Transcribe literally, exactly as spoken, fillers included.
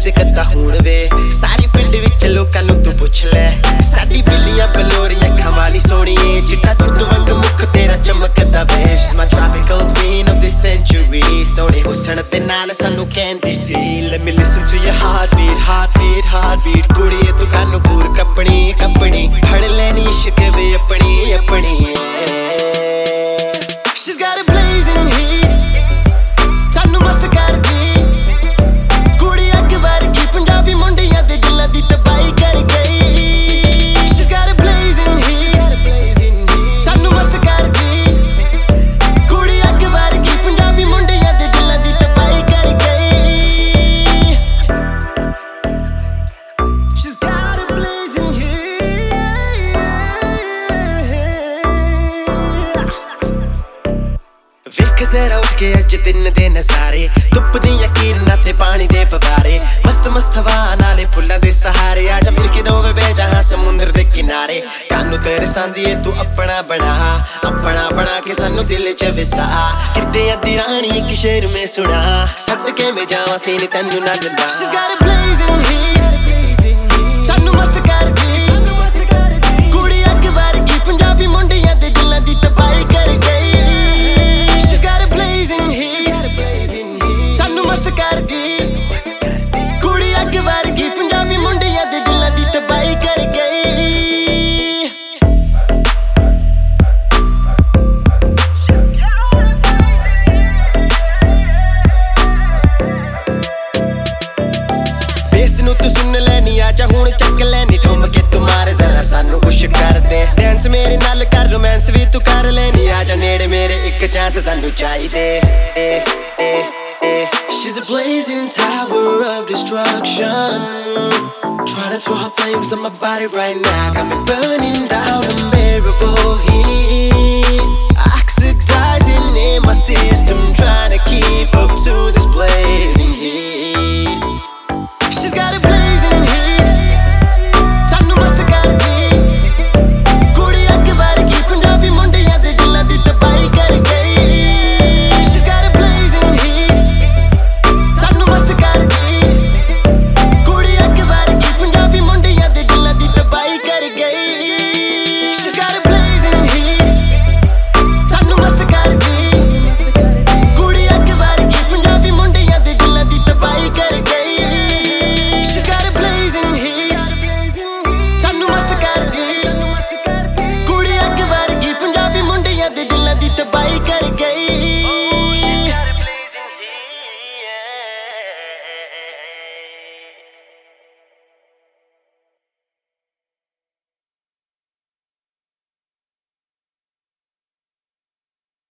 च कद्दा हुण वे सारी पिंड विच लोकां नूं तू पुछ लै साडी बिल्लियां बलोरियां अखां वाली सोहणीए चिट्टा दुध वांग मुख तेरा चमकदा वे She's my tropical queen of this century सोहणे हुस्न ते नाल सानू कहंदी सी Let me listen to your heartbeat heartbeat heartbeat कुड़िए तू कानू पूर कपनी कपनी फड़ लैनी इश्क वे अपनी अपनी She's got a blazing heat सानू मस्त करदी कुड़ी अग वर्गी पंजाबी मुंडियां दे दिलां दी तबाही कर गई She's got a blazing heat सानू मस्त करदी कुड़ी अग वर्गी पंजाबी मुंडियां दे दिलां दी तबाही कर गई She's got a blazing heat वेख जरा उठ के अज दिन दे नजारे धुप दियां किरणां ते पानी दे फवारे मस्त मस्त हवा नाले फुल्लां दे सहारे आजा मिल के दोवे बेजहां समुंदर दे किनारे कानू तेरे सांदिए तू अपना बना अपना बना के सानू दिल च विसा किते अद्धी रानी इक शेर में सुना सदके में जावां सीन तैनू ना दिंदा She's got a blazing heat सानू मस्त करदी कुड़ी अग वर्गी पंजाबी मुंडियां दे दिलां दी तबाही कर गई She's got a blazing heat सानू मस्त करदी कुड़ी अग वर्गी पंजाबी मुंडियां दे दिलां दी तबाही कर गई बेस नू तू सुन लैनी आजा हुण चक लैनी ठुम के तू मार जरा सानू खुश कर दे डांस मेरे नाल कर रोमांस भी तू कर लैनी आजा नेड़े मेरे एक चांस सानू चाहिदे She's a blazing tower of destruction Trying to throw her flames on my body right now Got me burning down unbearable heat Oxidizing in my system Trying to keep up to this blazing heat